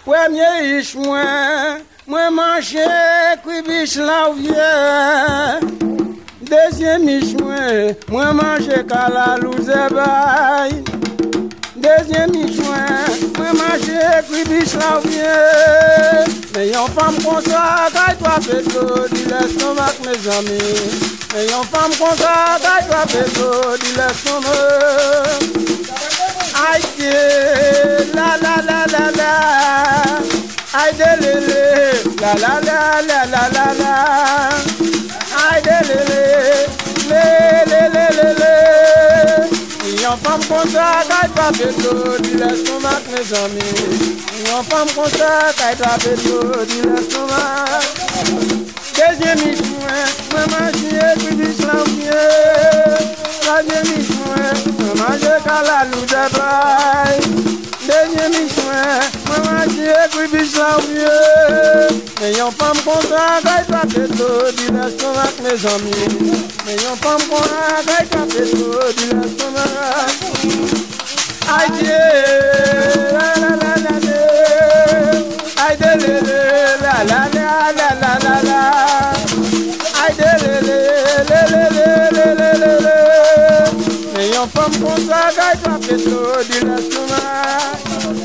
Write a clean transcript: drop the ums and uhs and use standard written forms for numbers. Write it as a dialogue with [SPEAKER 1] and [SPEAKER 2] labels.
[SPEAKER 1] Premier ish moi manger cuibiche la vieux. Deuxième ish moi manger calalou zebay. Deuxième ish moi manger cuibiche la vieux. Mais yon femme comme ça, qu'aille toi péto, dis l'estomac mes amis. Mais yon femme comme ça, qu'aille toi péto, dis l'estomac. Aïe, la la la la la. Aïe de lele, la la la la la la la. Aïe de lele, le le le le. Yon femme comme ça, qu'aille toi péto, dis l'estomac mes amis. Yon femme comme ça, qu'aille toi péto, dis l'estomac. Deuxième mission, maman j'ai puis l'islamien. Troisième mission, maman j'ai calalou de braille. Deuxième mission, maman j'ai puis l'islamien. Mais yon femme comme ça, qu'aille toi péto, dis l'estomac mes amis. Mais yon femme comme ça, qu'aille toi péto, dis l'estomac. Aïe Dieu, la la la la la. Aïe de lele, la la la la la la la. Aïe de lele, le le le le le le. Mais yon femme comme ça, qu'aille toi péto, dis l'estomac.